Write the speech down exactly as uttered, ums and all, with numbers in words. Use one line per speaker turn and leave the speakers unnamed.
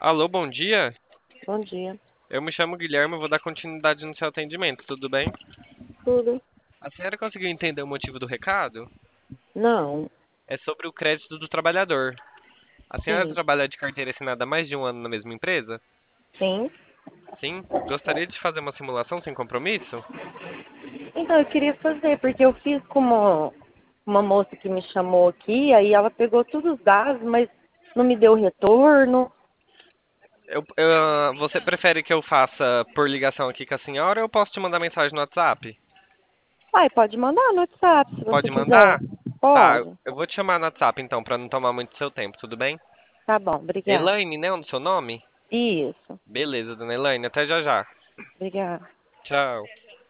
Alô, bom dia.
Bom dia.
Eu me chamo Guilherme e vou dar continuidade no seu atendimento, tudo bem?
Tudo?
A senhora conseguiu entender o motivo do recado?
Não.
É sobre o crédito do trabalhador. A senhora
Sim.
trabalha de carteira assinada há mais de um ano na mesma empresa?
Sim.
Sim. Gostaria de fazer uma simulação sem compromisso?
Então, eu queria fazer, porque eu fiz com uma, uma moça que me chamou aqui, aí ela pegou todos os dados, mas não me deu retorno.
Eu- eu- você prefere que eu faça por ligação aqui com a senhora ou eu posso te mandar mensagem no WhatsApp?
Uai, pode mandar no WhatsApp, se você
Pode
quiser.
mandar? Tá, eu
Pode.
eu vou te chamar no WhatsApp então, pra não tomar muito seu tempo, tudo bem?
Tá bom, obrigada.
Elaine, né, o seu nome?
Isso.
Beleza, dona Elaine, até já já.
Obrigada.
Tchau.